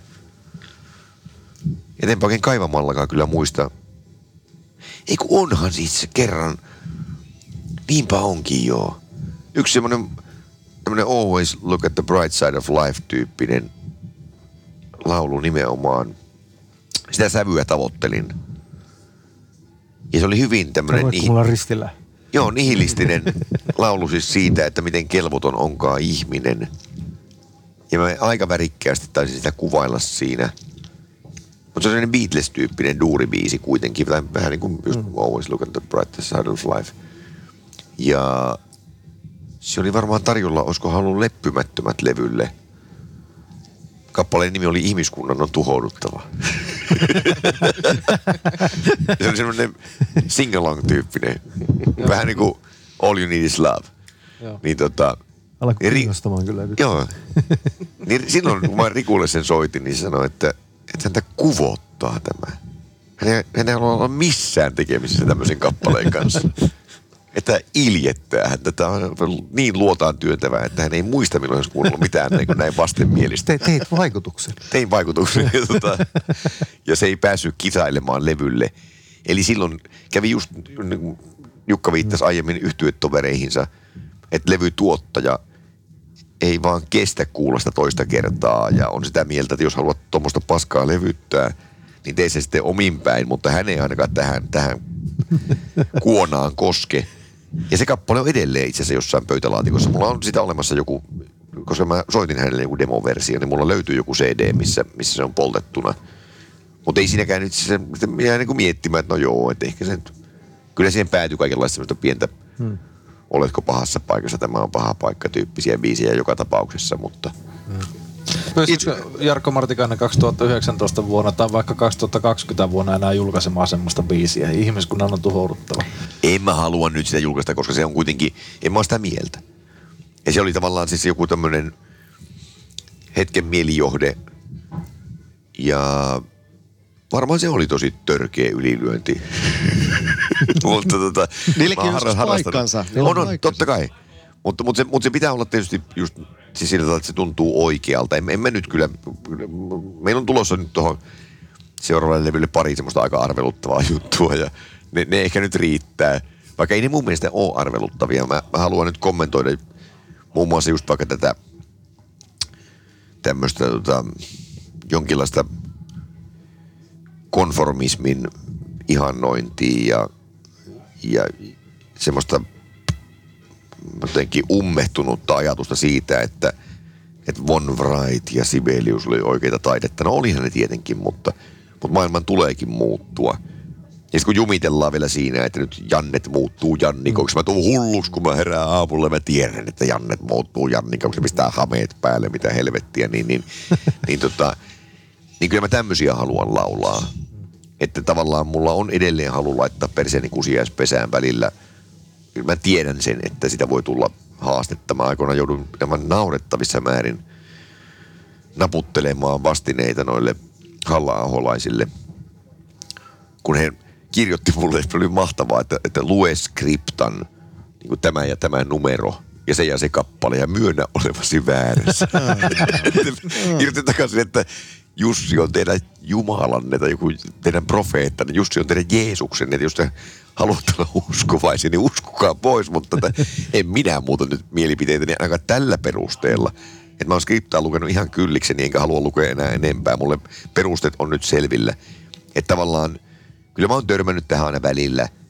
enempä oikein kaivamallakaan kyllä muista. Ei kun onhan siis kerran, niinpä onkin joo. Yksi semmoinen Always Look at the Bright Side of Life-tyyppinen laulu nimenomaan. Sitä sävyä tavoittelin. Ja se oli hyvin tämmöinen... mulla ristillä. Joo, nihilistinen laulu siis siitä, että miten kelvoton onkaan ihminen. Ja mä aika värikkäästi taisin sitä kuvailla siinä. Mutta se on sellainen Beatles-tyyppinen duuribiisi kuitenkin, vähän niin kuin just Always Look at the Bright Side of Life. Ja se oli varmaan tarjolla, olisiko halunnut Leppymättömät levylle. Kappaleen nimi oli Ihmiskunnan on tuhouduttava. Se oli semmoinen sing-along-tyyppinen. Vähän niin kuin All You Need Is Love. Niin Alkoi kiinnostamaan kyllä nyt. Joo. Niin silloin, kun mä Rikulle sen soitin, niin se sanoi, että häntä kuvottaa tämä. Hän ei halua olla missään tekemisissä tämmöisen kappaleen kanssa. Että iljettää häntä. Tämä on niin luotaan työntävää, että hän ei muista, milloin olisi kuunnellut mitään näin vastenmielistä. Teit vaikutuksen. Tein vaikutuksen. Ja se ei päässyt kisailemaan levylle. Eli silloin kävi just, Jukka viittasi aiemmin yhtyeetovereihinsa, että levytuottaja ei vaan kestä kuulla sitä toista kertaa ja on sitä mieltä, että jos haluat tuommoista paskaa levyttää, niin tee se sitten omin päin, mutta hän ei ainakaan tähän kuonaan koske. Ja se kappale on edelleen itse asiassa jossain pöytälaatikossa. Mulla on sitä olemassa joku, koska mä soitin hänelle joku demoversio, niin mulla löytyy joku CD, missä se on poltettuna. Mutta ei siinäkään nyt se jää niin kuin miettimään, että no joo, että ehkä se kyllä siihen päätyy kaikenlaista semmoista pientä oletko pahassa paikassa, tämä on paha paikka -tyyppisiä biisejä joka tapauksessa, mutta... Jarkko Martikainen 2019 vuonna tai vaikka 2020 vuonna enää julkaisemaan semmoista biisiä. Ihmiskunnan on tuhouduttava. En mä halua nyt sitä julkaista, koska se on kuitenkin, en mä ole sitä mieltä. Ja se oli tavallaan siis joku tämmönen hetken mielijohde. Ja varmaan se oli tosi törkeä ylilyönti. Mutta niillekin on paikkansa. On, totta kai. Mutta se pitää olla tietysti just siis sillä tavalla, että se tuntuu oikealta. En mä nyt kyllä, meillä on tulossa nyt tuohon seuraavalle levylle pari semmoista aika arveluttavaa juttua ja ne ehkä nyt riittää. Vaikka ei ne mun mielestä ole arveluttavia. Mä haluan nyt kommentoida muun muassa just vaikka tätä tämmöistä jonkinlaista konformismin ihannointia ja semmoista jotenkin ummehtunutta ajatusta siitä, että Von Wright ja Sibelius oli oikeita taidetta. No olihan ne tietenkin, mutta maailman tuleekin muuttua. Ja sitten kun jumitellaan vielä siinä, että nyt Jannet muuttuu Jannikoksi. Mä tuun hulluksi, kun mä herään aamulla ja mä tiedän, että Jannet muuttuu Jannikoksi. Se pistää hameet päälle, mitä helvettiä. Niin kyllä mä tämmöisiä haluan laulaa. Että tavallaan mulla on edelleen halu laittaa perseeni kusiaispesään välillä. Mä tiedän sen, että sitä voi tulla haastetta. Mä aikoinaan joudun naurettavissa määrin naputtelemaan vastineita noille halla-aholaisille. Kun he kirjoitti mulle, että oli mahtavaa, että lue skriptan, niin kuin tämä ja tämä numero, ja se kappale, ja myönnä olevasi väärässä. Kirjoitin takaisin, että Jussi on teidän Jumalanne tai joku teidän profeettanne, Jussi on teidän Jeesuksen, että jos te haluatte olla uskovaisia, niin uskokaa pois, mutta en minä muuta nyt mielipiteitäni ainakaan tällä perusteella. Että mä oon skriptaa lukenut ihan kyllikseni, enkä halua lukea enää enempää. Mulle perusteet on nyt selvillä. Että tavallaan, kyllä mä oon törmännyt tähän aina välillä,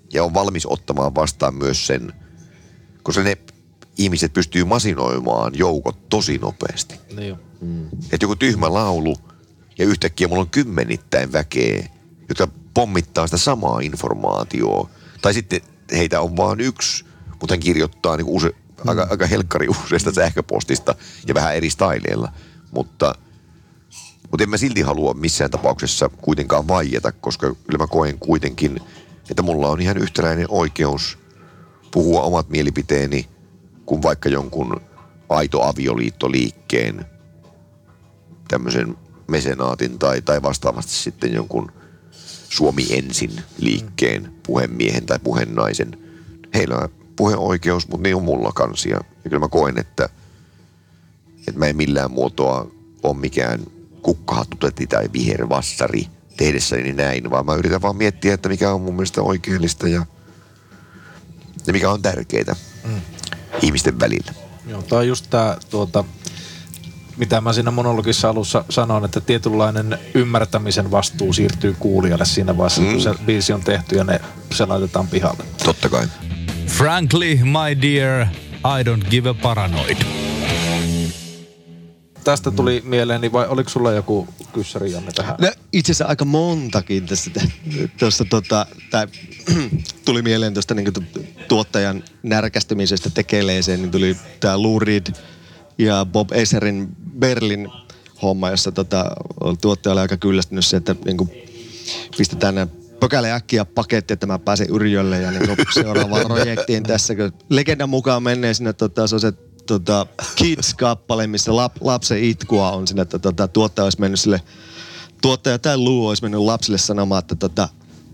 ja on valmis ottamaan vastaan myös sen, koska ne ihmiset pystyy masinoimaan joukot tosi nopeasti. Niin Että joku tyhmä laulu ja yhtäkkiä mulla on kymmenittäin väkeä, jotka pommittaa sitä samaa informaatiota. Tai sitten heitä on vaan yksi, mutta hän kirjoittaa niin aika helkkari useasta sähköpostista ja vähän eri styleilla. Mutta en mä silti halua missään tapauksessa kuitenkaan vaieta, koska kyllä mä koen kuitenkin, että mulla on ihan yhtäläinen oikeus puhua omat mielipiteeni kuin vaikka jonkun aito avioliittoliikkeen tämmöisen mesenaatin tai vastaavasti sitten jonkun Suomi ensin liikkeen puhemiehen tai puhenaisen. Heillä on puheoikeus, mutta niin on mulla kanssa. Ja kyllä mä koen, että mä en millään muotoa ole mikään kukkahattutetti tai vihervassari tehdessäni näin, vaan mä yritän vaan miettiä, että mikä on mun mielestä oikeellista ja mikä on tärkeää ihmisten välillä. Joo, tää on just tää mitä mä siinä monologissa alussa sanoin, että tietynlainen ymmärtämisen vastuu siirtyy kuulijalle siinä vaiheessa, kun se biisi on tehty ja se laitetaan pihalle. Totta kai. Frankly, my dear, I don't give a paranoid. Tästä tuli mieleeni, vai oliko sulla joku kyssäri, Janne, tähän? No, itse asiassa aika montakin tuossa tuli mieleen tuosta niin tuottajan närkästymisestä tekeleeseen, niin tuli tää Lou Reed ja Bob Esserin Berlin homma, jossa tuottaja oli aika kyllästynyt se, että niin pistetään ne pökäle äkkiä paketti, että mä pääsen Yrjölle ja niin seuraavaan projektiin tässä, kun legendan mukaan menee sinne se Kids-kappale, missä lapsen itkua on sinne, että tuottaja olisi mennyt sille, tuottaja tai Lou olisi mennyt lapsille sanomaan, että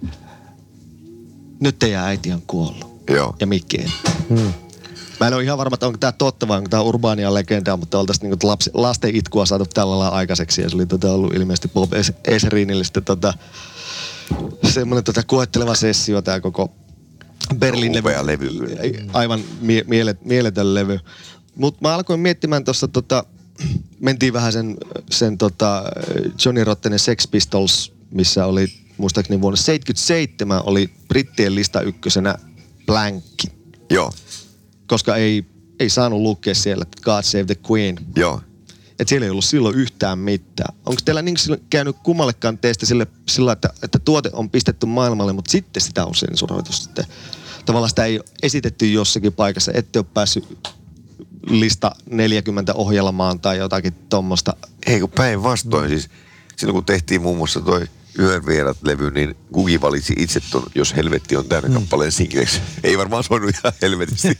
nyt teidän äiti on kuollut. Joo. Ja Mikki. Mä en ole ihan varma, että onko tämä totta vai onko tämä urbaania legendaa, mutta oltaisiin niin lasten itkua saatu tällä lailla aikaiseksi. Ja se oli ollut ilmeisesti Bob Esserinille sitten semmoinen koetteleva sessio tämä koko Berlin upea levy. Aivan mieletön levy. Mutta mä alkoin miettimään tuossa, mentiin vähän sen Johnny Rottenen Sex Pistols, missä oli muistaakseni vuonna 1977 oli brittien lista ykkösenä Blankki. Joo. Koska ei saanut lukea siellä, että God Save the Queen. Joo. Että siellä ei ollut silloin yhtään mitään. Onko teillä niin käynyt kummallekaan teistä sillä että tuote on pistetty maailmalle, mutta sitten sitä on sensuroitu sitten? Tavallaan sitä ei esitetty jossakin paikassa, ette ole päässyt lista 40 ohjelmaan tai jotakin tommoista. Ei kun päinvastoin. Siis silloin kun tehtiin muun muassa toi Yön vierat-levy, niin Gugi valitsi itse ton, jos helvetti on täynnä kappaleen singleksi. Ei varmaan soinut ihan helvetisti.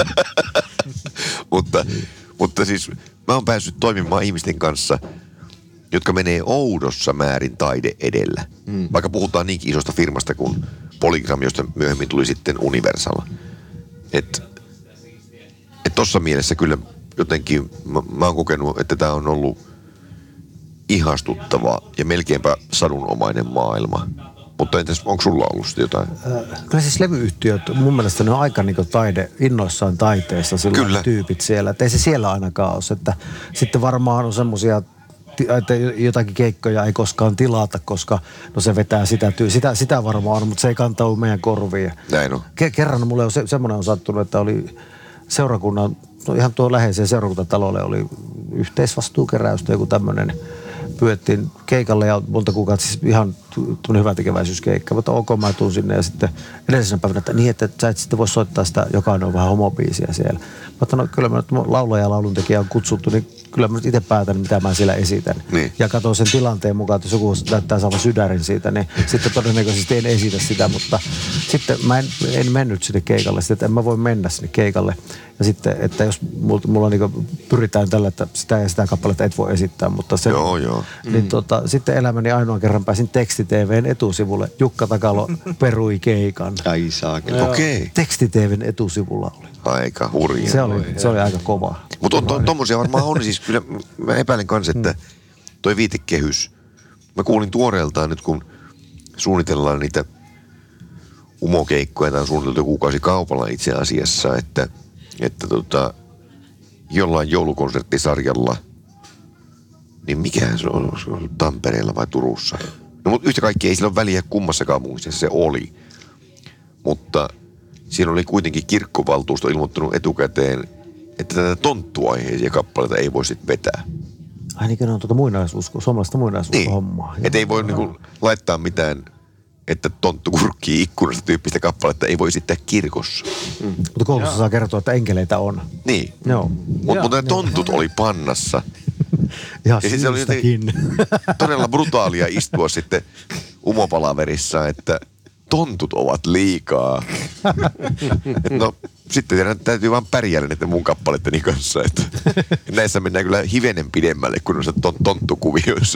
mutta siis mä oon päässyt toimimaan ihmisten kanssa, jotka menee oudossa määrin taide edellä. Vaikka puhutaan niinkin isosta firmasta kuin Polygram, josta myöhemmin tuli sitten Universal. Et tossa mielessä kyllä jotenkin mä oon kokenut, että tää on ollut ihastuttava ja melkeinpä sadunomainen maailma. Mutta entäs, onko sulla ollut sitten jotain? Kyllä siis levyyhtiöt, mun mielestä ne on aika niin kuin innoissaan taiteessa silloin tyypit siellä. Että ei se siellä ainakaan ole. Että sitten varmaan on semmoisia, että jotakin keikkoja ei koskaan tilata, koska no se vetää sitä varmaan on, mutta se ei kantaudu meidän korviin. Näin on. Kerran mulle on semmoinen on sattunut, että oli seurakunnan, no ihan tuo läheiseen seurakuntatalolle oli yhteisvastuukeräystä, joku tämmöinen. Pyydettiin keikalle ja monta kuukautta, siis ihan hyvä tekeväisyyskeikka, mutta ok, mä tuun sinne ja sitten edellisenä päivänä, että niin, että sä et sitten voi soittaa sitä, jokainen on vähän homobiisiä siellä. Mutta no kyllä mä nyt laulaja ja lauluntekijä on kutsuttu, niin kyllä mä nyt itse päätän, mitä mä siellä esitän. Niin. Ja katson sen tilanteen mukaan, että jos joku näyttää saavan sydärin siitä, niin sitten todennäköisesti en esitä sitä, mutta sitten mä en mennyt sinne keikalle, sitten että en mä voi mennä sinne keikalle. Ja sitten, että jos mulla niin pyritään tällä, että sitä ja sitä kappaletta et voi esittää, mutta se... Joo. Niin sitten elämäni ainoan kerran pääsin Teksti-TV:n etusivulle. Jukka Takalo perui keikan. Ai saakin. Okei. Teksti-TV:n etusivulla oli. Aika hurjaa. Se oli aika kova. Mutta tommosia varmaan on. Siis kyllä mä epäilen kanssa, että toi viitekehys. Mä kuulin tuoreeltaan nyt, kun suunnitellaan niitä umokeikkoja, tai on suunniteltu kuukausi kaupalla itse asiassa, että jollain joulukonserttisarjalla, niin mikähän se on Tampereella vai Turussa? No mutta yhtä kaikki ei sillä ole väliä kummassakaan muistissa se oli. mutta siinä oli kuitenkin kirkkovaltuusto ilmoittanut etukäteen, että tätä tonttuaiheisia kappaleita ei voi sitten vetää. Ai niin, ne on suomalaista muinaisuushommaa. Että ei voi niinku laittaa mitään, että tonttu kurkkii ikkunasta tyyppistä kappaletta ei voi esittää kirkossa. Mutta koulussa saa kertoa, että enkeleitä on. Niin. Joo. Mutta ne tontut oli pannassa. Ja sitten se oli todella brutaalia istua sitten umopalaverissa, että tontut ovat liikaa. No sitten täytyy vaan pärjäällä näiden mun kappaletteni kanssa. Että näissä mennään kyllä hivenen pidemmälle kuin noissa tonttukuvioissa.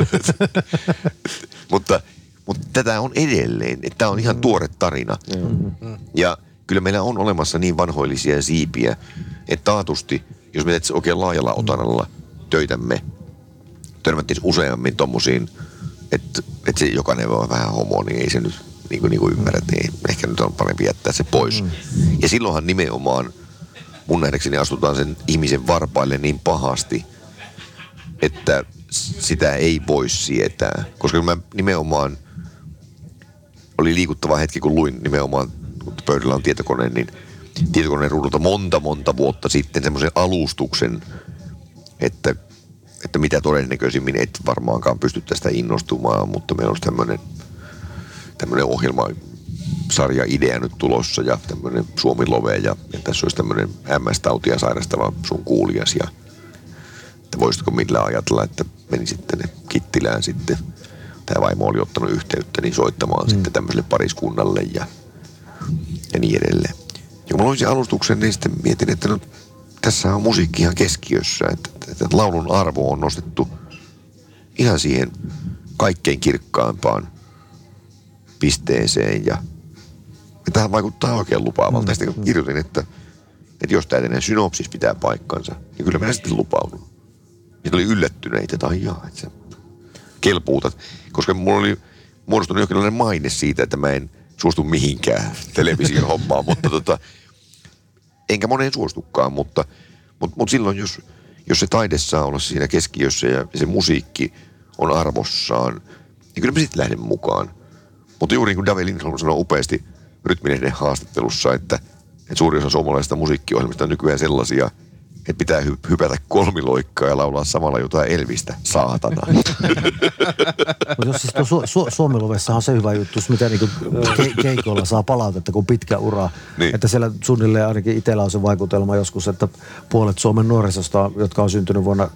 Mutta tätä on edelleen. Tämä on ihan tuore tarina. Ja kyllä meillä on olemassa niin vanhoillisia siipiä, että taatusti, jos me teet oikein laajalla otanalla töitämme, törmättiin useammin tommosiin, että se jokainen on vähän homo, niin ei se nyt niin kuin ymmärrät, niin ehkä nyt on parempi jättää se pois. Ja silloinhan nimenomaan mun nähdäkseni astutaan sen ihmisen varpaille niin pahasti, että sitä ei voi sietää. Koska mä nimenomaan, oli liikuttava hetki, kun luin nimenomaan, kun pöydällä on tietokone, niin tietokoneen ruudulta monta vuotta sitten semmoisen alustuksen, että mitä todennäköisimmin et varmaankaan pysty tästä innostumaan, mutta meillä olisi tämmöinen ohjelmasarja-idea nyt tulossa ja tämmöinen Suomi-love ja tässä olisi tämmöinen MS-tautia sairastava sun kuulijas ja että voisitko millään ajatella, että menisit tänne Kittilään sitten. Tämä vaimo oli ottanut yhteyttä niin soittamaan sitten tämmöiselle pariskunnalle ja niin edelleen. Ja kun mä luin sen alustuksen, niin sitten mietin, että no, tässä on musiikki ihan keskiössä, että laulun arvo on nostettu ihan siihen kaikkein kirkkaimpaan pisteeseen ja tähän vaikuttaa oikein lupaavalta. Sitten kun kirjoitin, että jos tämä teidän synopsis pitää paikkansa, niin kyllä minä sitten lupaudun. Ja oli yllättyneitä, että että sä kelpuutat. Koska mulla oli muodostunut jonkinlainen maine siitä, että mä en suostu mihinkään television hommaan, mutta enkä moneen suostukaan, mutta silloin, jos se taide saa olla siinä keskiössä ja se musiikki on arvossaan, niin kyllä mä sitten lähden mukaan. Mutta juuri niin kuin David Lindholm sanoi upeasti Rytminehden haastattelussa, että suuri osa suomalaisista musiikkiohjelmista on nykyään sellaisia, että pitää hypätä kolmiloikkaa ja laulaa samalla jotain Elvistä, saatana. Mutta jos siis Suomi-lovessahan on se hyvä juttu, mitä niinku keikoilla saa palautetta, kun pitkä ura. Niin. Että siellä suunnilleen ainakin itsellä on se vaikutelma joskus, että puolet Suomen nuorisosta, jotka on syntynyt vuonna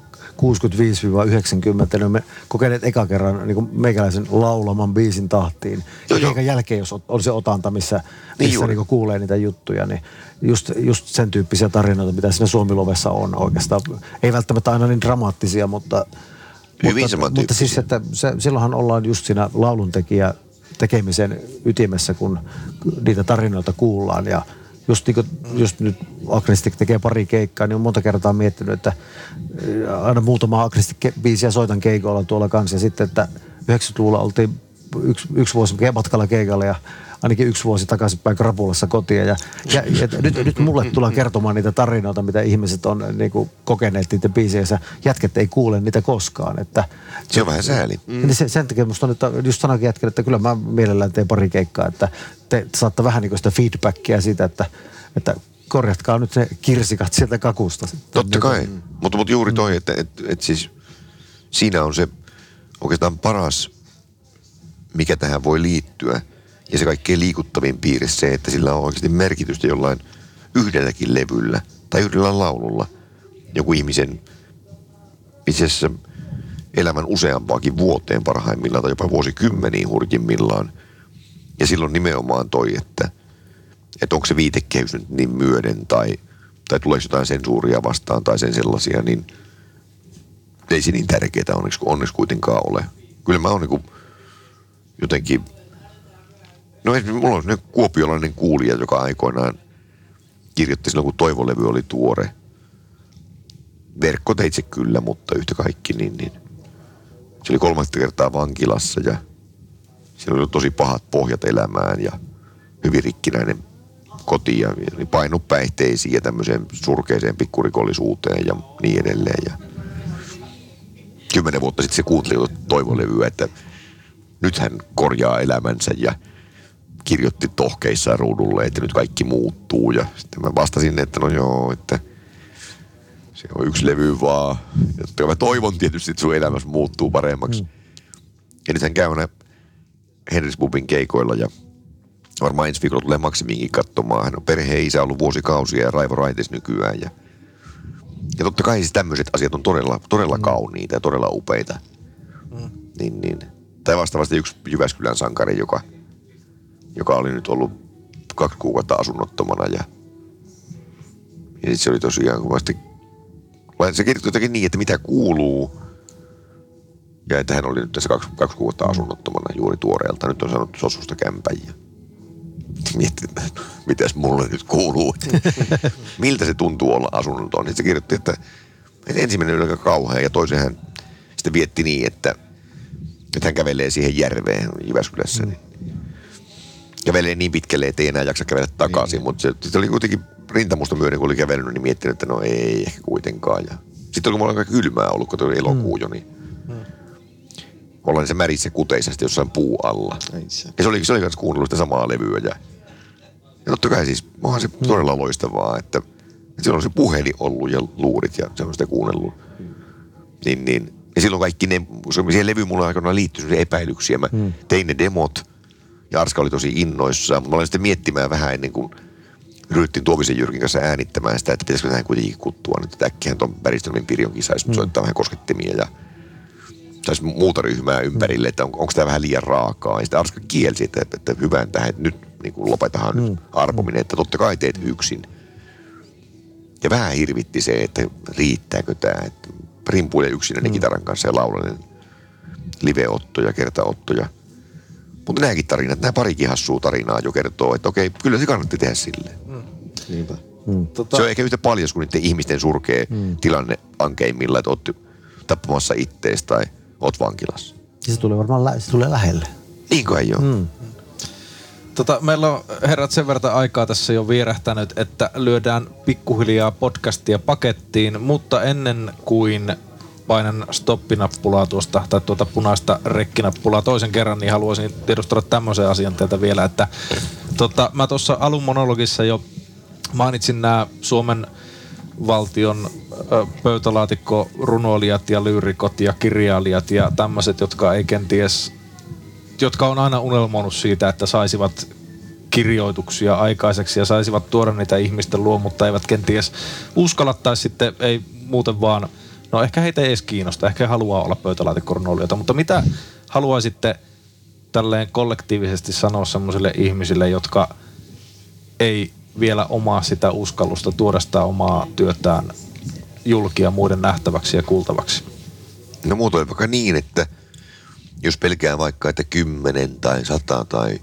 65-90, niin me kokeneet eka kerran niin meikäläisen laulaman biisin tahtiin. Eikä jälkeen, jos on se otanta, missä niin kuulee niitä juttuja, niin just sen tyyppisiä tarinoita, mitä siinä Suomi-lovessa on oikeastaan. Ei välttämättä aina niin dramaattisia, mutta siis, että silloinhan ollaan just siinä lauluntekijä tekemisen ytimessä, kun niitä tarinoita kuullaan ja just nyt Agnestic tekee pari keikkaa, niin on monta kertaa miettinyt, että aina muutama Agnestic-biisiä soitan keikoilla tuolla kanssa. Ja sitten, että 90-luvulla oltiin yksi vuosi matkalla keikalla ja ainakin 1 vuosi takaisinpäin krapulassa kotiin. Ja nyt mulle tullaan kertomaan niitä tarinoita, mitä ihmiset on niin kuin kokeneet niitä biisejä. Jätket ei kuule niitä koskaan. Että, se on vähän sääli. Niin sen takia musta on, että just sanoinkin jätkelle, että kyllä mä mielellään teen pari keikkaa, että te saatte vähän niin kuin sitä feedbackia siitä, että korjatkaa nyt se kirsikat sieltä kakusta. Totta kai, mutta juuri toi, että siis siinä on se oikeastaan paras, mikä tähän voi liittyä. Ja se kaikkein liikuttavin piirre se, että sillä on oikeasti merkitystä jollain yhdelläkin levyllä tai yhdellä laululla. Joku ihmisen itse asiassa elämän useampaakin vuoteen parhaimmillaan tai jopa vuosikymmeniin hurjimmillaan. Ja silloin nimenomaan toi, että onko se viitekehys nyt niin myöden tai tuleeko jotain sensuuria vastaan tai sen sellaisia, niin ei se niin tärkeää onneksi kuitenkaan ole. Kyllä mä oon niinku jotenkin, no mulla on sellainen kuopiolainen kuulija, joka aikoinaan kirjoitti silloin, kun Toivolevy oli tuore. Verkkoteitse kyllä, mutta yhtä kaikki, niin se oli 3 kertaa vankilassa ja siellä oli tosi pahat pohjat elämään ja hyvin rikkinäinen koti ja painu päihteisiin ja tämmöiseen surkeiseen pikkurikollisuuteen ja niin edelleen. Ja 10 vuotta sitten se kuunteli Toivolevyä, että nyt hän korjaa elämänsä ja kirjoitti tohkeissaan ruudulle, että nyt kaikki muuttuu. Ja sitten mä vastasin, että no joo, että se on yksi levy vaan. Ja mä toivon tietysti, että sun elämässä muuttuu paremmaksi. Ja nyt hän käy aina Henris Pubin keikoilla ja varmaan ensi viikolla tulee Maksimiinkin katsomaan. Hän on perheen isä ollut vuosikausia ja Raivo Raitis nykyään. Ja totta kai siis tämmöiset asiat on todella kauniita ja todella upeita. Niin. Tai vastaavasti yksi Jyväskylän sankari, joka oli nyt ollut 2 kuukautta asunnottomana. Ja sitten se oli tosiaan kovasti. Se kirjoitti jotenkin niin, että mitä kuuluu. Ja että hän oli nyt tässä 2 kuukautta asunnottomana juuri tuoreelta. Nyt on saanut sosusta kämpäjiä. Miettii, että mitäs mulle nyt kuuluu. Miltä se tuntuu olla asunnoton. Sitten se kirjoitti, että ensimmäinen oli aika kauhea ja toisen hän sitten vietti niin, että hän kävelee siihen järveen Jyväskylässä. Kävelee niin pitkälle, ettei enää jaksa kävellä takaisin. Mutta se oli kuitenkin rintamusta myöden, kun oli kävellyt, niin miettinyt, että no ei ehkä kuitenkaan. Ja sitten oli mulla aika kylmää ollut, kun oli elokuu jo, niin ollaan niissä märissä kuteissa sitten jossain puu alla. Ja se oli myös kuunnellut sitä samaa levyä. Ja totta kai siis, onhan se todella loistavaa, että silloin on se puhelin ollut ja luurit ja se on sitä kuunnellut. Niin. Ja silloin kaikki ne, siihen levyyn mulla aikanaan liittyi epäilyksiä. Mä tein ne demot ja Arska oli tosi innoissaan. Mä olin sitten miettimään vähän ennen kuin ryhdyttiin Tuomisen Jyrkin kanssa äänittämään sitä, että pitäisikö tähän kuitenkin kuttua nyt, että äkkihän tuon Väristelmin Pirjonkin saisi soittaa vähän koskettimia ja saisi muuta ryhmää ympärille, että onko tämä vähän liian raakaa. Ja sitten Arska kielsi, että hyvän tähän, että nyt niin kuin lopetahan nyt arpominen, että totta kai teet yksin. Ja vähän hirvitti se, että riittääkö tämä, että rimpuilee yksinäinen kitaran kanssa ja laulainen live-ottoja, kertaottoja. Mutta nämäkin tarinat, nämä parikin hassua tarinaa jo kertoo, että okei, kyllä se kannatti tehdä silleen. Niinpä. Se on ehkä yhtä paljon kuin niiden ihmisten surkea tilanne ankeimmilla, että oot tappamassa ittees tai oot vankilassa. Se tulee varmaan se tulee lähelle. Niin kai joo. Meillä on herrat sen verran aikaa tässä jo vierähtänyt, että lyödään pikkuhiljaa podcastia pakettiin, mutta ennen kuin painan stoppinappulaa tuosta, tai tuota punaista rekkinappulaa toisen kerran, niin haluaisin tiedustella tämmöisen asian teiltä vielä, että mä tuossa alun monologissa jo mainitsin nämä Suomen valtion pöytälaatikko-runoilijat ja lyyrikot ja kirjailijat ja tämmöiset, jotka on aina unelmoinut siitä, että saisivat kirjoituksia aikaiseksi ja saisivat tuoda niitä ihmisten luo, mutta eivät kenties uskalla tai sitten ei muuten vaan, no ehkä heitä ei edes kiinnosta, ehkä he haluaa olla pöytälaatikko-runoilijoita, mutta mitä haluaisitte tälleen kollektiivisesti sanoa semmoisille ihmisille, jotka ei vielä omaa sitä uskallusta tuoda sitä omaa työtään julkia muiden nähtäväksi ja kuultavaksi? No muutoin vaikka niin, että jos pelkää vaikka, että 10 tai 100 tai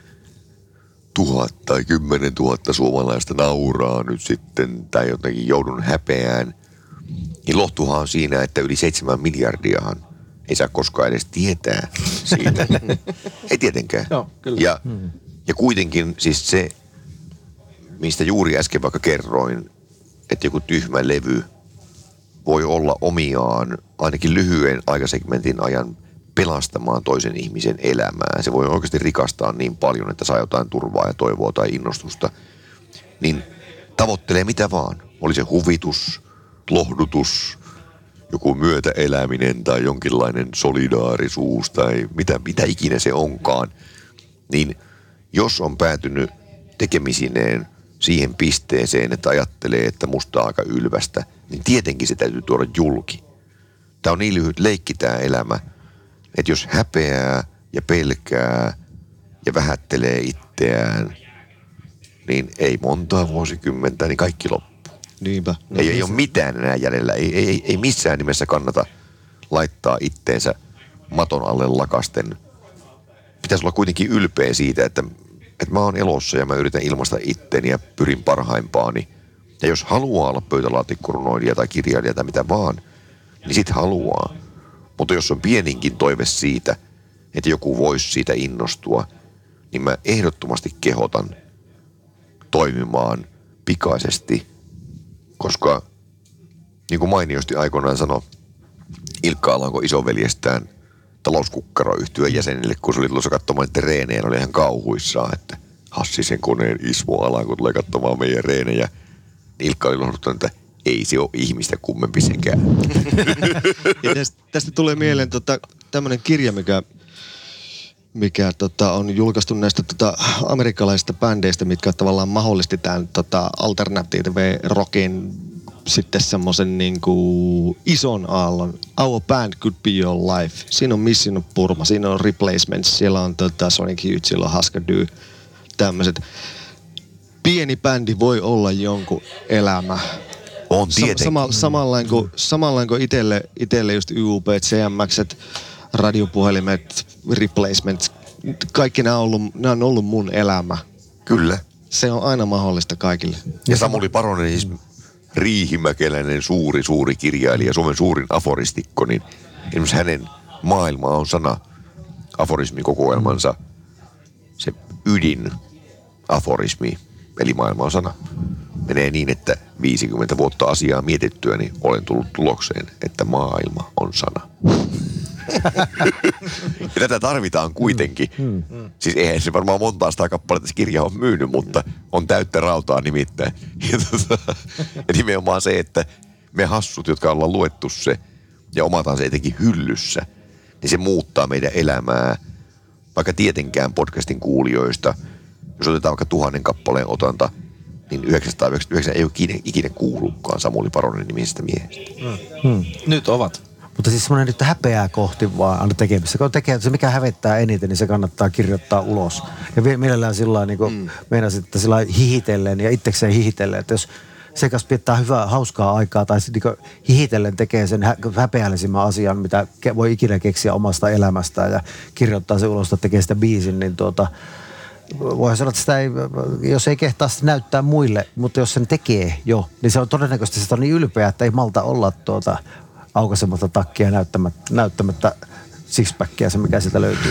1000 tai 10 000 suomalaista nauraa nyt sitten tai jotenkin joudun häpeään, niin lohtuhan on siinä, että yli 7 miljardiahan ei saa koskaan edes tietää siitä. Ei tietenkään. Joo, kyllä. Ja kuitenkin siis se, mistä juuri äsken vaikka kerroin, että joku tyhmä levy voi olla omiaan ainakin lyhyen aikasegmentin ajan pelastamaan toisen ihmisen elämää. Se voi oikeasti rikastaa niin paljon, että saa jotain turvaa ja toivoa tai innostusta. Niin tavoittelee mitä vaan. Oli se huvitus, lohdutus, joku myötäeläminen tai jonkinlainen solidaarisuus tai mitä ikinä se onkaan. Niin jos on päätynyt tekemisineen siihen pisteeseen, että ajattelee, että musta on aika ylvästä, niin tietenkin se täytyy tuoda julki. Tämä on niin lyhyt leikki tämä elämä, että jos häpeää ja pelkää ja vähättelee itseään, niin ei montaa vuosikymmentä, niin kaikki loppuu. Niinpä. Ei ole mitään enää jäljellä. Ei missään nimessä kannata laittaa itteensä maton alle lakasten. Pitäisi olla kuitenkin ylpeä siitä, että mä oon elossa ja mä yritän ilmaista itteeni ja pyrin parhaimpaani. Ja jos haluaa olla pöytälaatikkorunoilija tai kirjailija tai mitä vaan, niin sit haluaa. Mutta jos on pieninkin toive siitä, että joku voisi siitä innostua, niin mä ehdottomasti kehotan toimimaan pikaisesti, koska niin kuin mainiosti aikoinaan sanoi Ilkka Alanko isoveljestään talouskukkaroyhtyön jäsenille, kun se oli tulossa katsomaan reenejä, oli ihan kauhuissaan, että Hassisen koneen Ismo Alan, kun tulee katsomaan meidän reenejä. Ilkka oli lohduttanut, että ei se ole ihmistä kummempi sekään. Ja tästä tulee mieleen tämmöinen kirja, mikä on julkaistu näistä amerikkalaisista bändeistä, mitkä tavallaan mahdollisti tämän alternative rockin sitten semmoisen niinku ison aallon. Our Band Could Be Your Life. Siinä on Missing Burma, siinä on Replacements, siellä on Sonic Youth, siellä on Husker Du, tämmöiset. Pieni bändi voi olla jonkun elämä. On tietenkin. Samanlain kuin itelle just YUP, CMX, radiopuhelimet, Replacements, kaikki nämä on ollut mun elämä. Kyllä. Se on aina mahdollista kaikille. Ja Samuli Paronen, siis riihimäkeläinen suuri kirjailija, Suomen suurin aforistikko, niin esimerkiksi hänen maailma on sana aforismikokoelmansa, se ydin aforismi, eli maailma on sana. Menee niin, että 50 vuotta asiaa mietittyä, niin olen tullut tulokseen, että maailma on sana. Ja tätä tarvitaan kuitenkin. Siis eihän se varmaan montaa sitä kappaletta kirja on myynyt, mutta on täyttä rautaa nimittäin. Ja nimenomaan se, että me hassut, jotka ollaan luettu se ja omataan se etenkin hyllyssä, niin se muuttaa meidän elämää. Vaikka tietenkään podcastin kuulijoista, jos otetaan vaikka 1000 kappaleen otanta, niin 999 ei ole ikinä kuullutkaan Samuli Paronen nimisestä miehestä. Nyt ovat. Mutta siis semmoinen nyt häpeää kohti vaan aina tekemistä. Kun tekee se, mikä hävettää eniten, niin se kannattaa kirjoittaa ulos. Ja mielellään sillä niin kuin meinasin, että sillä hihitellen ja itsekseen hihitellen. Että jos sekas piettää hyvää, hauskaa aikaa tai niin hihitellen tekee sen häpeällisimmän asian, mitä voi ikinä keksiä omasta elämästään ja kirjoittaa se ulos, että tekee sitä biisin, niin voihan sanoa, että sitä ei, jos ei kehtaa sitä näyttää muille, mutta jos sen tekee jo, niin se on todennäköisesti sitä on niin ylpeä, että ei malta olla aukaisematta takkia näyttämättä sixpackia, se mikä sieltä löytyy.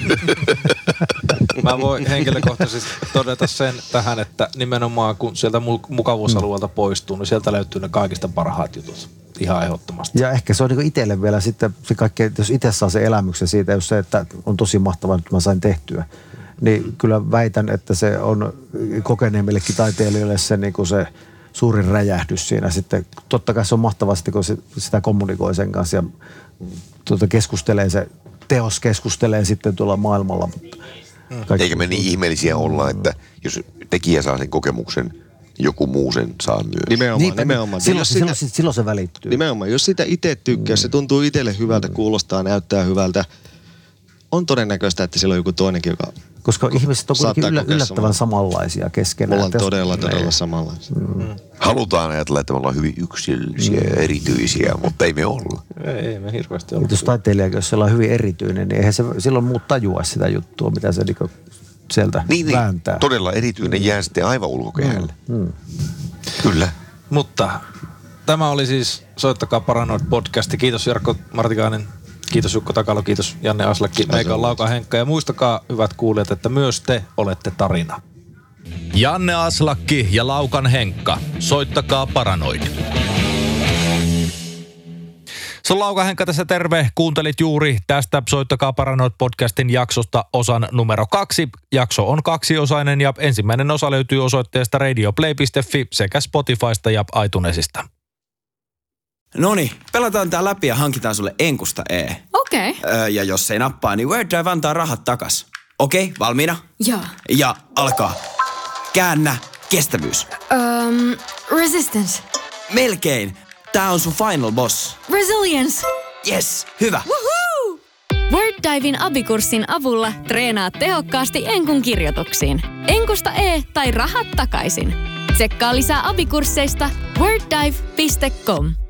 Mä voin henkilökohtaisesti todeta sen tähän, että nimenomaan kun sieltä mukavuusalueelta poistuu, niin sieltä löytyy ne kaikista parhaat jutut. Ihan ehdottomasti. Ja ehkä se on niin itselle vielä sitten se kaikki, jos itse saa sen elämyksen siitä, jos se, että on tosi mahtavaa, että mä sain tehtyä. Niin kyllä väitän, että se on kokeneemmillekin taiteilijoille se, niin kuin se suurin räjähdys siinä sitten. Totta kai se on mahtavasti, kun sitä kommunikoi sen kanssa ja keskustelee se, teos keskustelee sitten tuolla maailmalla. Eikä me niin ihmeellisiä olla, että jos tekijä saa sen kokemuksen, joku muu sen saa myös. Nimenomaan. Silloin se välittyy. Nimenomaan. Jos sitä itse tykkää, se tuntuu itselle hyvältä, kuulostaa, näyttää hyvältä. On todennäköistä, että siellä on joku toinenkin, joka koska ihmiset on kuitenkin yllättävän samanlaisia keskenään. Me ollaan todella samanlaisia. Halutaan ajatella, että me ollaan hyvin yksilöllisiä ja erityisiä, mutta ei me olla. Ei me hirveästi olla. Jos taiteilijakin, jos se on hyvin erityinen, niin eihän se silloin muut tajua sitä juttua, mitä se niinku sieltä vääntää. Todella erityinen jää sitten aivan ulkokehälle. Kyllä. Mutta tämä oli siis Soittakaa Paranoid podcasti. Kiitos Jarkko Martikainen. Kiitos Jukka Takalo, kiitos Janne Aslakki. Meikä on Lauka Henkka ja muistakaa hyvät kuulijat, että myös te olette tarina. Janne Aslakki ja Laukan Henkka. Soittakaa Paranoid. Se on Lauka Henkka tässä, terve. Kuuntelit juuri tästä Soittakaa Paranoid podcastin jaksosta osan numero 2. Jakso on 2-osainen ja ensimmäinen osa löytyy osoitteesta radioplay.fi sekä Spotifysta ja iTunesista. Noniin, pelataan tää läpi ja hankitaan sulle enkusta E. Okei. Ja jos ei nappaa, niin Word Drive antaa rahat takas. Okei, valmiina? Joo. Ja alkaa. Käännä kestävyys. Resistance. Melkein. Tää on sun final boss. Resilience. Yes, hyvä. Woohoo! WordDiven abikurssin avulla treenaat tehokkaasti enkun kirjoituksiin. Enkusta E tai rahat takaisin. Tsekkaa lisää abikursseista worddive.com.